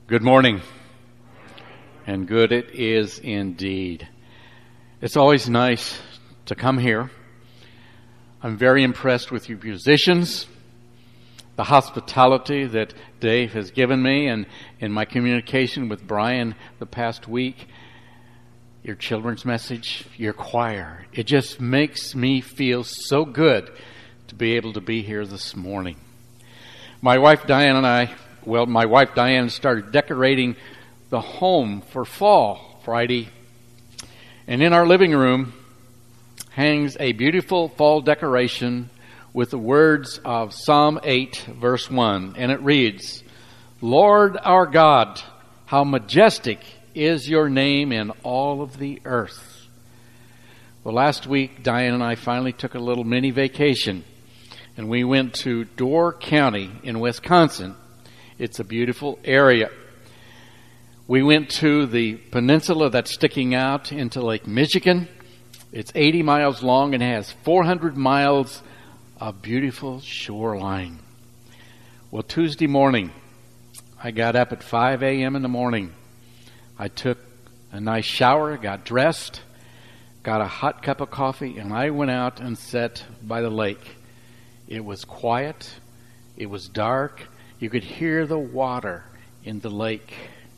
Good morning, and good it is indeed. It's always nice to come here. I'm very impressed with you musicians, the hospitality that Dave has given me, and in my communication with Brian the past week, your children's message, your choir. It just makes me feel so good to be able to be here this morning. My wife Diane started decorating the home for fall Friday. And in our living room hangs a beautiful fall decoration with the words of Psalm 8, verse 1. And it reads, "Lord our God, how majestic is your name in all of the earth." Well, last week, Diane and I finally took a little mini vacation. And we went to Door County in Wisconsin. It's a beautiful area. We went to the peninsula that's sticking out into Lake Michigan. It's 80 miles long and has 400 miles of beautiful shoreline. Well, Tuesday morning, I got up at 5 a.m. in the morning. I took a nice shower, got dressed, got a hot cup of coffee, and I went out and sat by the lake. It was quiet. It was dark. You could hear the water in the lake.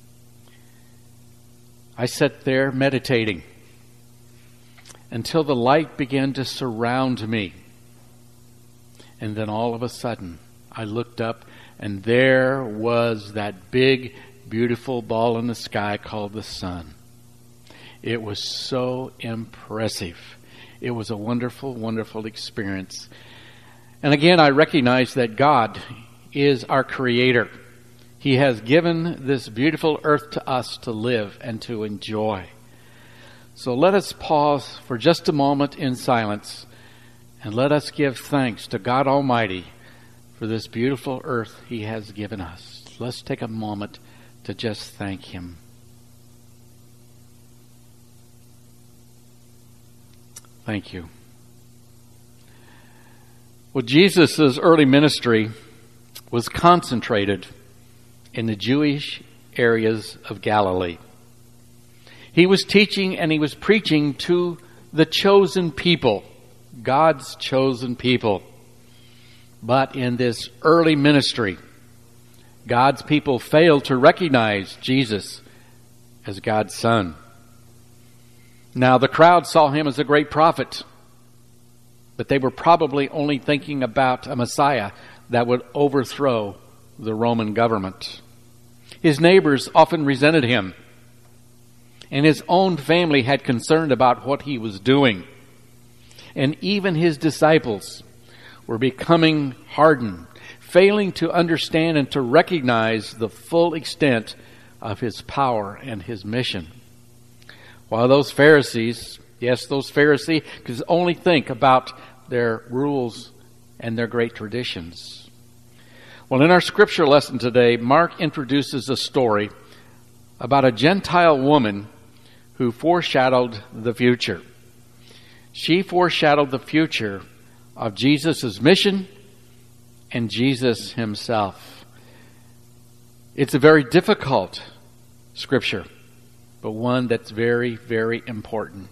I sat there meditating until the light began to surround me. And then all of a sudden, I looked up, and there was that big, beautiful ball in the sky called the sun. It was so impressive. It was a wonderful, wonderful experience. And again, I recognize that God is our Creator. He has given this beautiful earth to us to live and to enjoy. So let us pause for just a moment in silence and let us give thanks to God Almighty for this beautiful earth He has given us. Let's take a moment to just thank Him. Thank you. Well, Jesus' early ministry was concentrated in the Jewish areas of Galilee. He was teaching and he was preaching to the chosen people, God's chosen people. But in this early ministry, God's people failed to recognize Jesus as God's Son. Now, the crowd saw him as a great prophet, but they were probably only thinking about a Messiah that would overthrow the Roman government. His neighbors often resented him, and his own family had concern about what he was doing. And even his disciples were becoming hardened, failing to understand and to recognize the full extent of his power and his mission. While those Pharisees, yes, those Pharisees could only think about their rules and their great traditions. Well, in our scripture lesson today, Mark introduces a story about a Gentile woman who foreshadowed the future. She foreshadowed the future of Jesus' mission and Jesus himself. It's a very difficult scripture, but one that's very, very important.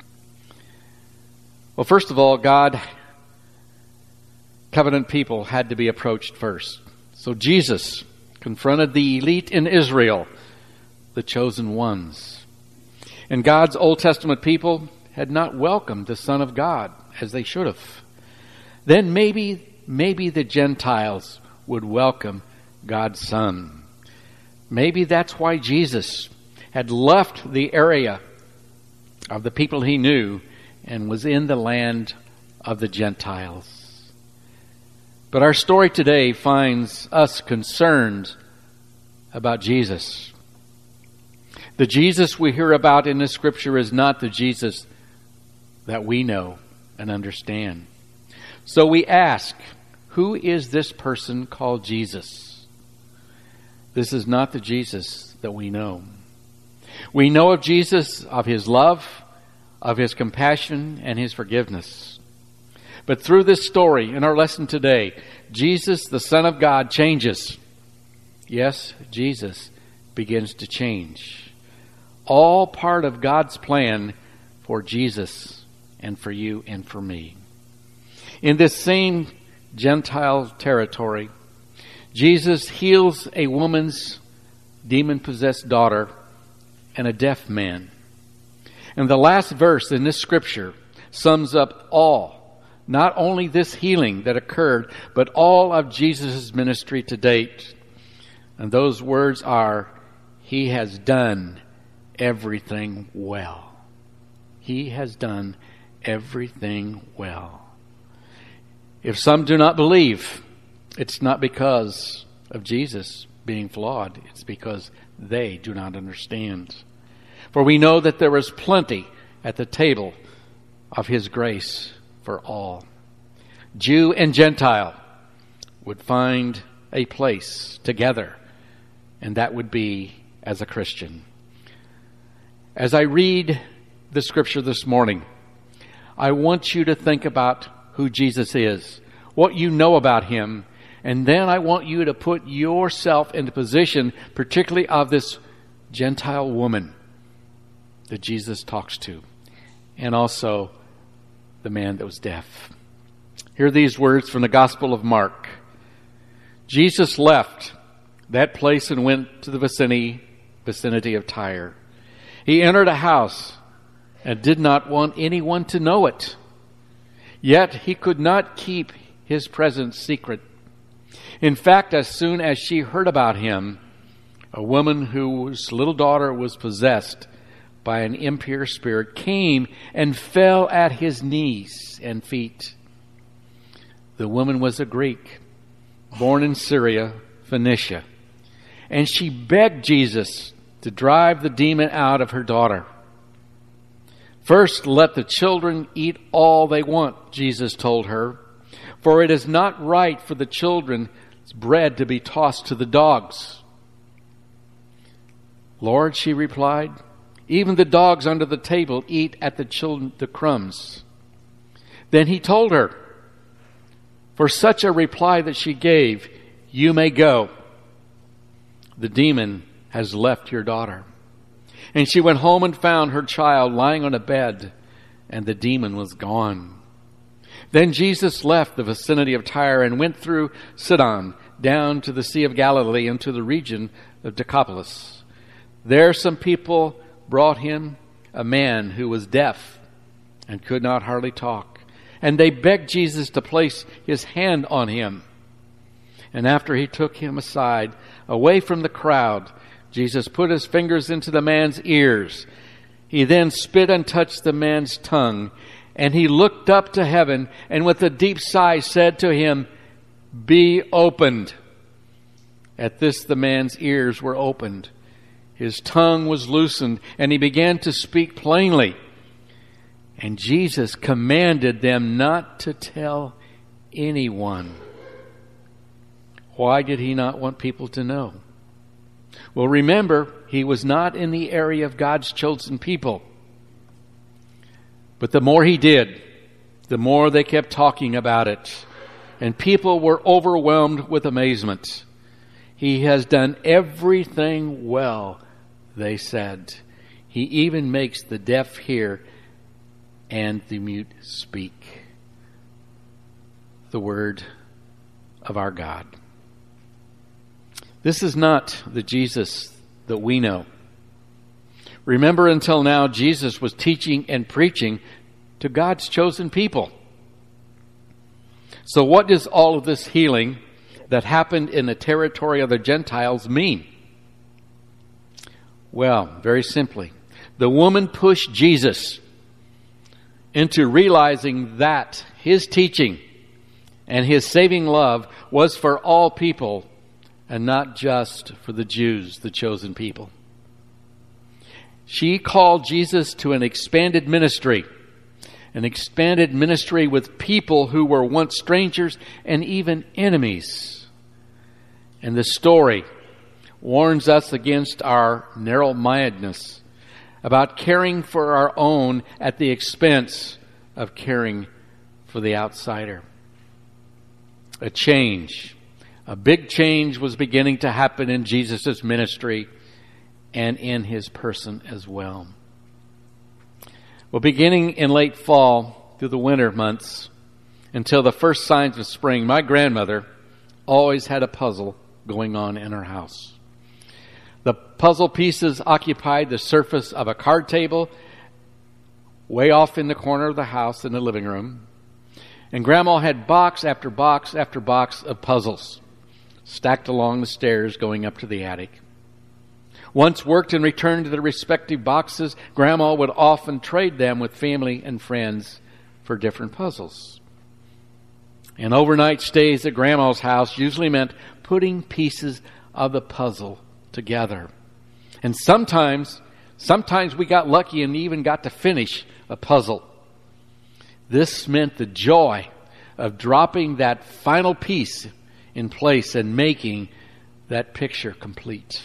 Well, first of all, God, covenant people had to be approached first. So Jesus confronted the elite in Israel, the chosen ones. And God's Old Testament people had not welcomed the Son of God as they should have. Then maybe the Gentiles would welcome God's Son. Maybe that's why Jesus had left the area of the people he knew and was in the land of the Gentiles. But our story today finds us concerned about Jesus. The Jesus we hear about in the scripture is not the Jesus that we know and understand. So we ask, who is this person called Jesus? This is not the Jesus that we know. We know of Jesus, of his love, of his compassion, and his forgiveness. But through this story, in our lesson today, Jesus, the Son of God, changes. Yes, Jesus begins to change. All part of God's plan for Jesus and for you and for me. In this same Gentile territory, Jesus heals a woman's demon-possessed daughter and a deaf man. And the last verse in this scripture sums up all, not only this healing that occurred, but all of Jesus' ministry to date. And those words are, He has done everything well. He has done everything well. If some do not believe, it's not because of Jesus being flawed. It's because they do not understand. For we know that there is plenty at the table of His grace for all. Jew and Gentile would find a place together, and that would be as a Christian. As I read the scripture this morning, I want you to think about who Jesus is, what you know about Him, and then I want you to put yourself in the position, particularly of this Gentile woman that Jesus talks to, and also the man that was deaf. Hear these words from the Gospel of Mark. Jesus left that place and went to the vicinity of Tyre. He entered a house and did not want anyone to know it. Yet he could not keep his presence secret. In fact, as soon as she heard about him, a woman whose little daughter was possessed by an impure spirit came and fell at his knees and feet. The woman was a Greek, born in Syria, Phoenicia, and she begged Jesus to drive the demon out of her daughter. First, let the children eat all they want, Jesus told her, for it is not right for the children's bread to be tossed to the dogs. Lord, she replied, even the dogs under the table eat at the crumbs. Then he told her, for such a reply that she gave, you may go. The demon has left your daughter. And she went home and found her child lying on a bed, and the demon was gone. Then Jesus left the vicinity of Tyre and went through Sidon down to the Sea of Galilee and to the region of Decapolis. There some people brought him a man who was deaf and could not hardly talk. And they begged Jesus to place his hand on him. And after he took him aside, away from the crowd, Jesus put his fingers into the man's ears. He then spit and touched the man's tongue. And he looked up to heaven and with a deep sigh said to him, be opened. At this the man's ears were opened. His tongue was loosened and he began to speak plainly. And Jesus commanded them not to tell anyone. Why did he not want people to know? Well, remember, he was not in the area of God's chosen people. But the more he did, the more they kept talking about it. And people were overwhelmed with amazement. He has done everything well, they said. He even makes the deaf hear and the mute speak. The word of our God. This is not the Jesus that we know. Remember, until now, Jesus was teaching and preaching to God's chosen people. So what does all of this healing that happened in the territory of the Gentiles mean? Well, very simply, the woman pushed Jesus into realizing that his teaching and his saving love was for all people and not just for the Jews, the chosen people. She called Jesus to an expanded ministry with people who were once strangers and even enemies. And the story warns us against our narrow-mindedness about caring for our own at the expense of caring for the outsider. A big change was beginning to happen in Jesus' ministry and in his person as well. Well, beginning in late fall through the winter months until the first signs of spring, my grandmother always had a puzzle going on in her house. The puzzle pieces occupied the surface of a card table way off in the corner of the house in the living room. And Grandma had box after box after box of puzzles stacked along the stairs going up to the attic. Once worked and returned to their respective boxes, Grandma would often trade them with family and friends for different puzzles. And overnight stays at Grandma's house usually meant putting pieces of the puzzle together. And sometimes we got lucky and even got to finish a puzzle. This meant the joy of dropping that final piece in place and making that picture complete.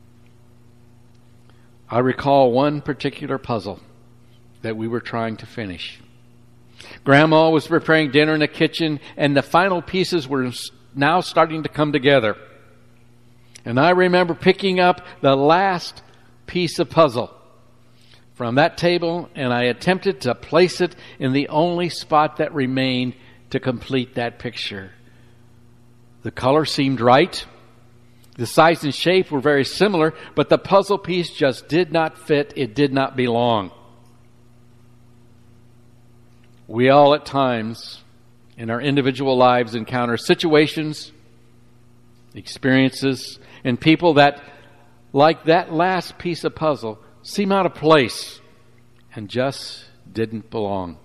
I recall one particular puzzle that we were trying to finish. Grandma was preparing dinner in the kitchen, and the final pieces were now starting to come together. And I remember picking up the last piece of puzzle from that table, and I attempted to place it in the only spot that remained to complete that picture. The color seemed right. The size and shape were very similar, but the puzzle piece just did not fit. It did not belong. We all at times in our individual lives encounter situations, experiences, and people that, like that last piece of puzzle, seem out of place and just didn't belong.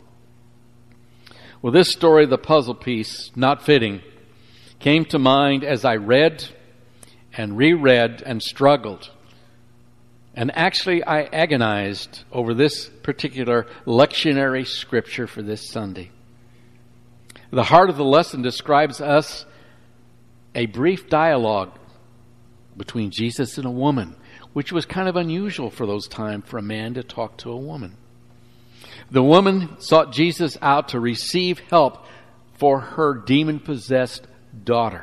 Well, this story of the puzzle piece not fitting came to mind as I read and reread and struggled. And actually, I agonized over this particular lectionary scripture for this Sunday. The heart of the lesson describes us a brief dialogue between Jesus and a woman, which was kind of unusual for those times for a man to talk to a woman. The woman sought Jesus out to receive help for her demon-possessed daughter.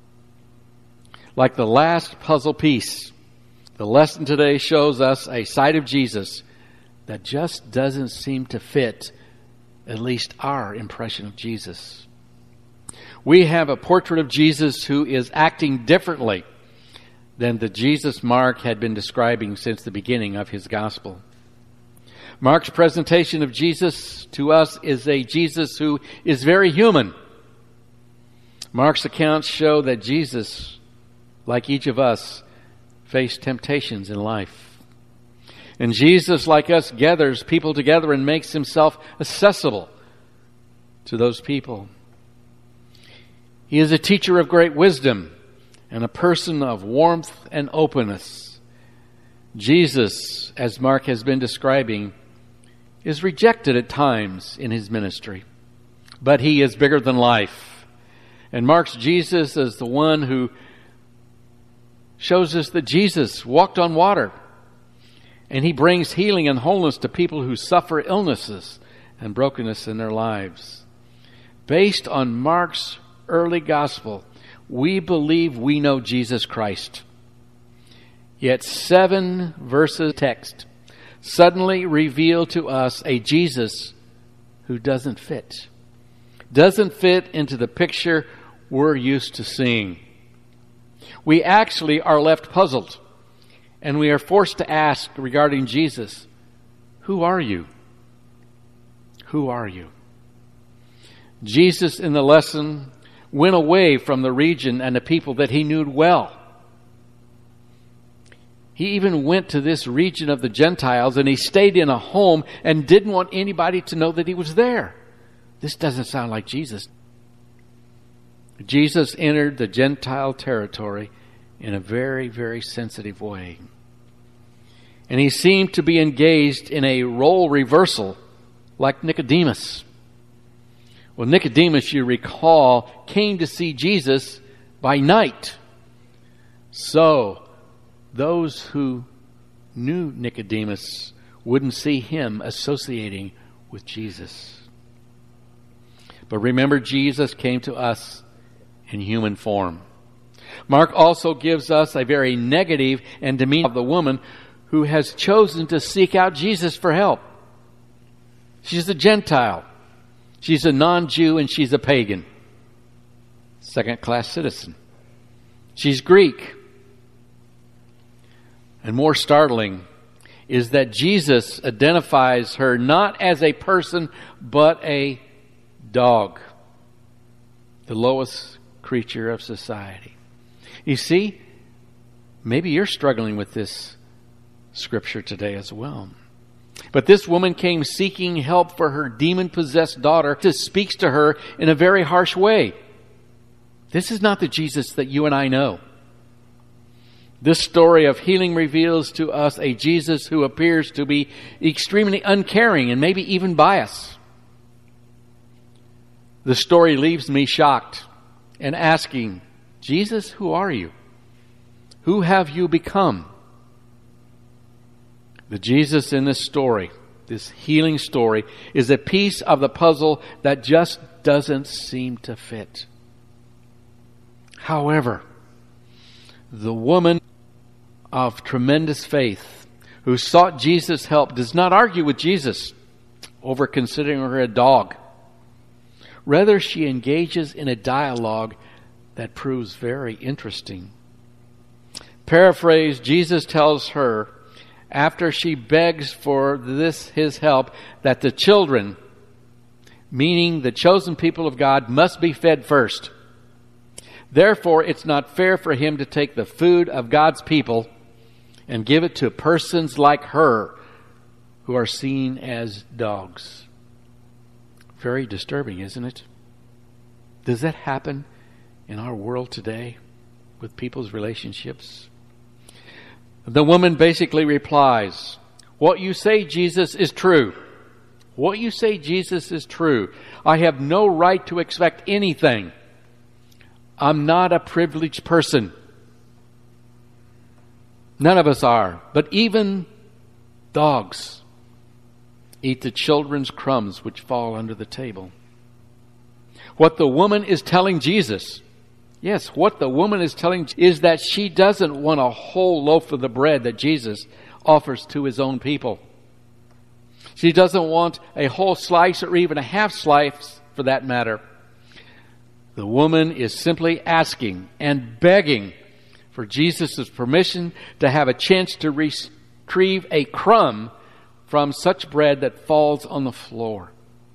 Like the last puzzle piece, the lesson today shows us a side of Jesus that just doesn't seem to fit at least our impression of Jesus. We have a portrait of Jesus who is acting differently than the Jesus Mark had been describing since the beginning of his gospel. Mark's presentation of Jesus to us is a Jesus who is very human. Mark's accounts show that Jesus, like each of us, faced temptations in life. And Jesus, like us, gathers people together and makes himself accessible to those people. He is a teacher of great wisdom and a person of warmth and openness. Jesus, as Mark has been describing, is rejected at times in his ministry, but he is bigger than life. And Mark's Jesus is the one who shows us that Jesus walked on water, and he brings healing and wholeness to people who suffer illnesses and brokenness in their lives. Based on Mark's early gospel, we believe we know Jesus Christ. Yet 7 verses text suddenly reveal to us a Jesus who doesn't fit into the picture we're used to seeing. We actually are left puzzled, and we are forced to ask regarding Jesus, who are you? Who are you? Jesus in the lesson went away from the region and the people that he knew well. He even went to this region of the Gentiles, and he stayed in a home and didn't want anybody to know that he was there. This doesn't sound like Jesus. Jesus entered the Gentile territory in a very, very sensitive way. And he seemed to be engaged in a role reversal like Nicodemus. Well, Nicodemus, you recall, came to see Jesus by night. So, those who knew Nicodemus wouldn't see him associating with Jesus. But remember, Jesus came to us in human form. Mark also gives us a very negative and demeaning of the woman who has chosen to seek out Jesus for help. She's a Gentile. She's a non-Jew and she's a pagan. Second-class citizen. She's Greek. And more startling is that Jesus identifies her not as a person, but a dog. The lowest creature of society. You see, maybe you're struggling with this scripture today as well. But this woman came seeking help for her demon-possessed daughter. This speaks to her in a very harsh way. This is not the Jesus that you and I know. This story of healing reveals to us a Jesus who appears to be extremely uncaring and maybe even biased. The story leaves me shocked and asking, Jesus, who are you? Who have you become? The Jesus in this story, this healing story, is a piece of the puzzle that just doesn't seem to fit. However, the woman of tremendous faith who sought Jesus' help does not argue with Jesus over considering her a dog. Rather, she engages in a dialogue that proves very interesting. Paraphrase, Jesus tells her, after she begs for his help, that the children, meaning the chosen people of God, must be fed first. Therefore, it's not fair for him to take the food of God's people and give it to persons like her who are seen as dogs. Very disturbing, isn't it? Does that happen in our world today with people's relationships? The woman basically replies, what you say, Jesus, is true. What you say, Jesus, is true. I have no right to expect anything. I'm not a privileged person. None of us are. But even dogs eat the children's crumbs which fall under the table. What the woman is telling Jesus, yes, what the woman is telling is that she doesn't want a whole loaf of the bread that Jesus offers to his own people. She doesn't want a whole slice or even a half slice for that matter. The woman is simply asking and begging for Jesus' permission to have a chance to retrieve a crumb from such bread that falls on the floor.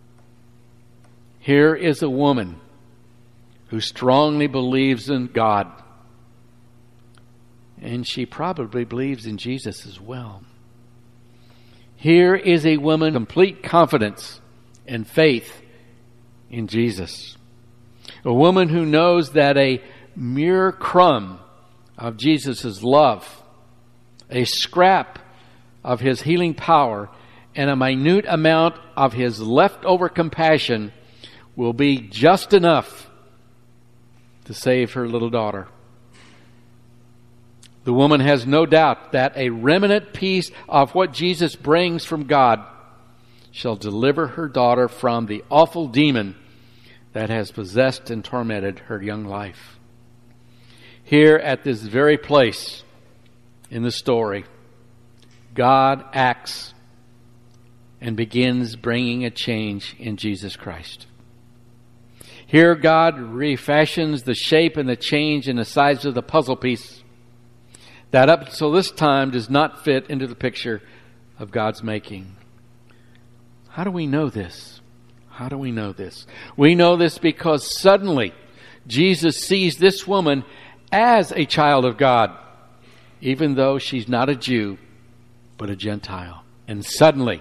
Here is a woman who strongly believes in God. And she probably believes in Jesus as well. Here is a woman with complete confidence and faith in Jesus. A woman who knows that a mere crumb of Jesus' love, a scrap of his healing power, and a minute amount of his leftover compassion will be just enough to save her little daughter. The woman has no doubt that a remnant piece of what Jesus brings from God shall deliver her daughter from the awful demon that has possessed and tormented her young life. Here at this very place in the story, God acts and begins bringing a change in Jesus Christ. Here God refashions the shape and the change and the size of the puzzle piece that up until this time does not fit into the picture of God's making. How do we know this? How do we know this? We know this because suddenly Jesus sees this woman as a child of God, even though she's not a Jew, but a Gentile. And suddenly,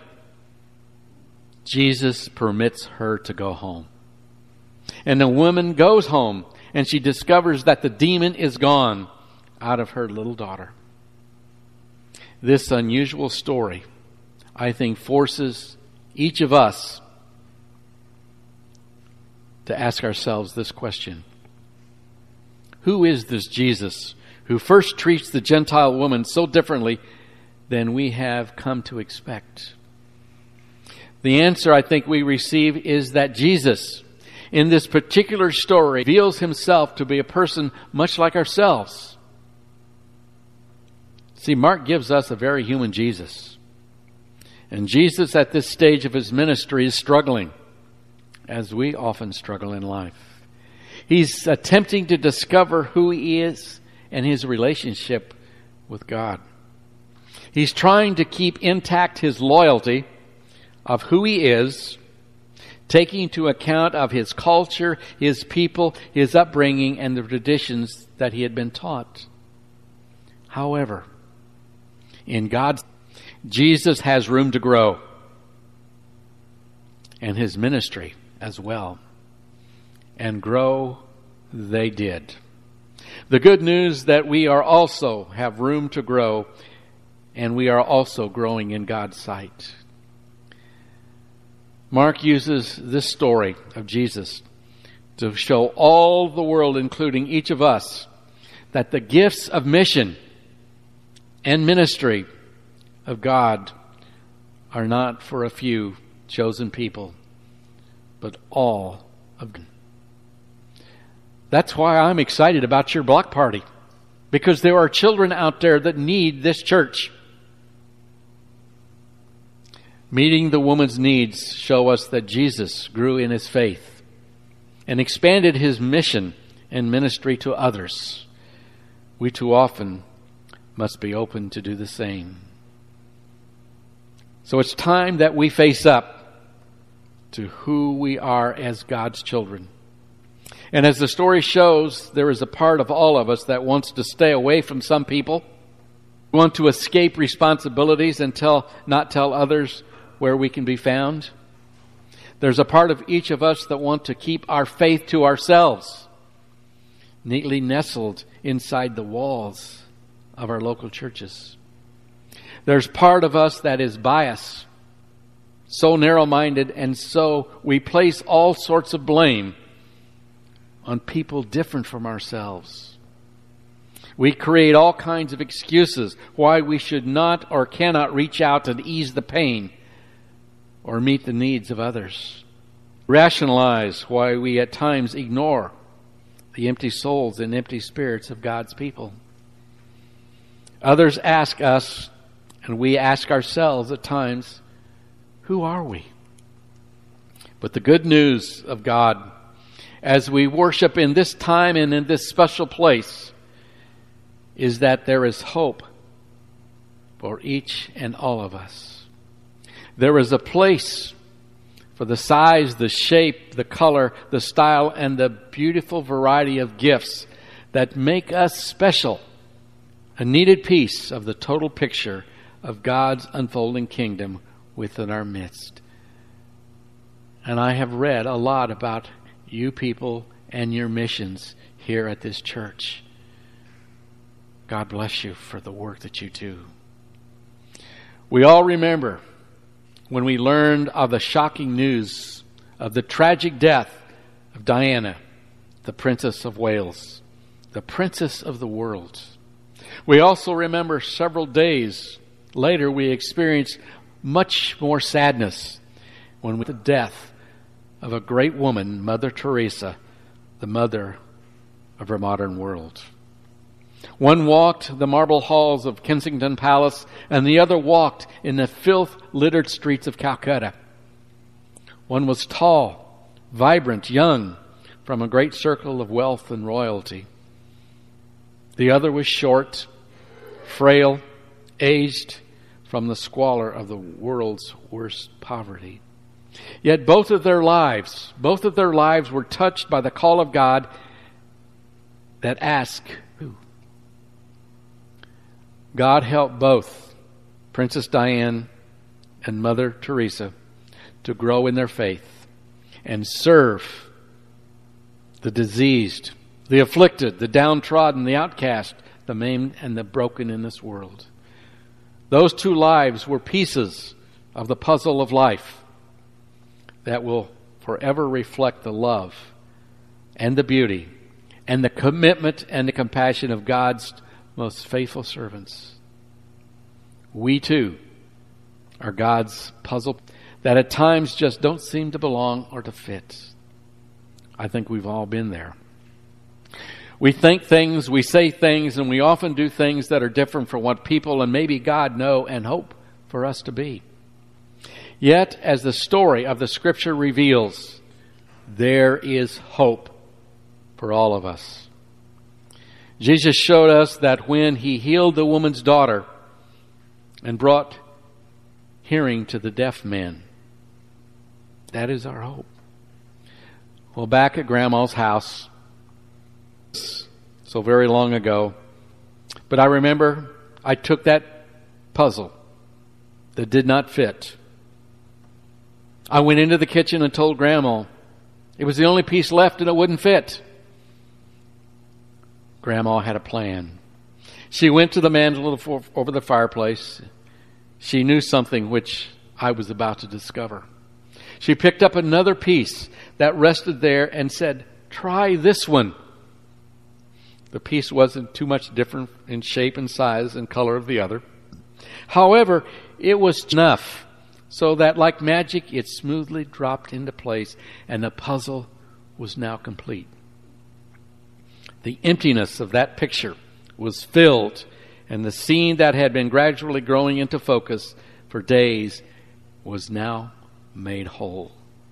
Jesus permits her to go home. And the woman goes home, and she discovers that the demon is gone out of her little daughter. This unusual story, I think, forces each of us to ask ourselves this question. Who is this Jesus who first treats the Gentile woman so differently than we have come to expect? The answer I think we receive is that Jesus, in this particular story reveals himself to be a person much like ourselves. See, Mark gives us a very human Jesus. And Jesus at this stage of his ministry is struggling, as we often struggle in life. He's attempting to discover who he is and his relationship with God. He's trying to keep intact his loyalty of who he is, taking into account of his culture, his people, his upbringing, and the traditions that he had been taught. However, in God, Jesus has room to grow, and his ministry as well. And grow they did. The good news that we are also have room to grow, and we are also growing in God's sight. Mark uses this story of Jesus to show all the world, including each of us, that the gifts of mission and ministry of God are not for a few chosen people, but all of them. That's why I'm excited about your block party, because there are children out there that need this church. Meeting the woman's needs show us that Jesus grew in his faith and expanded his mission and ministry to others. We too often must be open to do the same. So it's time that we face up to who we are as God's children. And as the story shows, there is a part of all of us that wants to stay away from some people, want to escape responsibilities and not tell others where we can be found. There's a part of each of us that want to keep our faith to ourselves, neatly nestled inside the walls of our local churches. There's part of us that is biased, so narrow-minded, and so we place all sorts of blame on people different from ourselves. We create all kinds of excuses why we should not or cannot reach out and ease the pain or meet the needs of others. Rationalize why we at times ignore the empty souls and empty spirits of God's people. Others ask us, and we ask ourselves at times, who are we? But the good news of God, as we worship in this time and in this special place, is that there is hope for each and all of us. There is a place for the size, the shape, the color, the style, and the beautiful variety of gifts that make us special, a needed piece of the total picture of God's unfolding kingdom within our midst. And I have read a lot about you people and your missions here at this church. God bless you for the work that you do. We all remember when we learned of the shocking news of the tragic death of Diana, the Princess of Wales, the Princess of the world. We also remember several days later we experienced much more sadness when with the death of a great woman, Mother Teresa, the mother of our modern world. One walked the marble halls of Kensington Palace, and the other walked in the filth-littered streets of Calcutta. One was tall, vibrant, young, from a great circle of wealth and royalty. The other was short, frail, aged, from the squalor of the world's worst poverty. Yet both of their lives were touched by the call of God that asked, who? God helped both Princess Diana and Mother Teresa to grow in their faith and serve the diseased, the afflicted, the downtrodden, the outcast, the maimed, and the broken in this world. Those two lives were pieces of the puzzle of life that will forever reflect the love and the beauty and the commitment and the compassion of God's most faithful servants. We too are God's puzzle that at times just don't seem to belong or to fit. I think we've all been there. We think things, we say things, and we often do things that are different from what people and maybe God know and hope for us to be. Yet, as the story of the Scripture reveals, there is hope for all of us. Jesus showed us that when He healed the woman's daughter and brought hearing to the deaf man, that is our hope. Well, back at Grandma's house, so very long ago, but I remember I took that puzzle that did not fit. I went into the kitchen and told Grandma it was the only piece left and it wouldn't fit. Grandma had a plan. She went to the mantel over the fireplace. She knew something which I was about to discover. She picked up another piece that rested there and said, "Try this one." The piece wasn't too much different in shape and size and color of the other. However, it was enough so that like magic it smoothly dropped into place and the puzzle was now complete. The emptiness of that picture was filled, and the scene that had been gradually growing into focus for days was now made whole.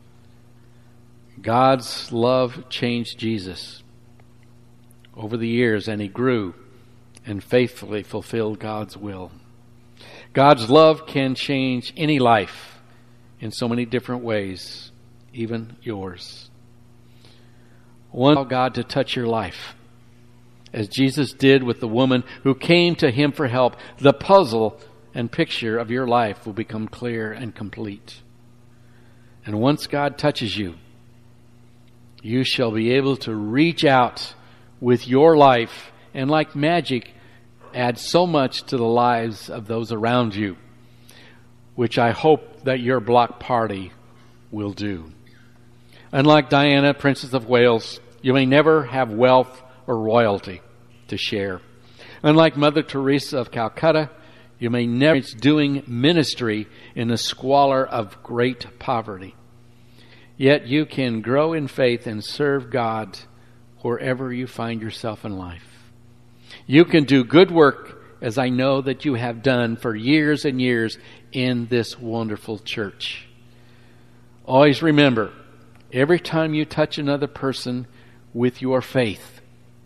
God's love changed Jesus over the years, and He grew and faithfully fulfilled God's will. God's love can change any life in so many different ways, even yours. Want God to touch your life, as Jesus did with the woman who came to Him for help. The puzzle and picture of your life will become clear and complete. And once God touches you, you shall be able to reach out with your life and like magic add so much to the lives of those around you, which I hope that your block party will do. Unlike Diana, Princess of Wales, you may never have wealth or royalty to share. Unlike Mother Teresa of Calcutta, you may never be doing ministry in the squalor of great poverty. Yet you can grow in faith and serve God wherever you find yourself in life. You can do good work, as I know that you have done for years and years in this wonderful church. Always remember, every time you touch another person with your faith,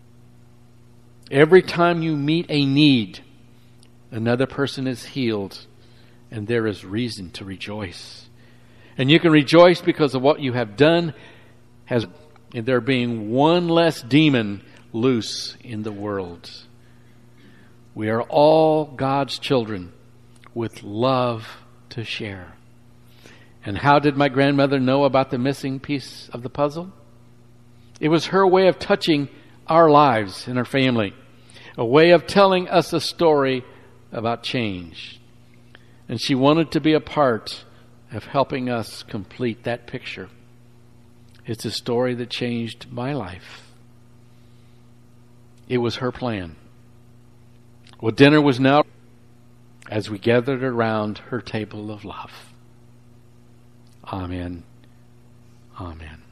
every time you meet a need, another person is healed, and there is reason to rejoice. And you can rejoice because of what you have done, and there being one less demon loose in the world. We are all God's children with love to share. And how did my grandmother know about the missing piece of the puzzle? It was her way of touching our lives and our family, a way of telling us a story about change. And she wanted to be a part of helping us complete that picture. It's a story that changed my life. It was her plan. Well, dinner was now as we gathered around her table of love. Amen. Amen.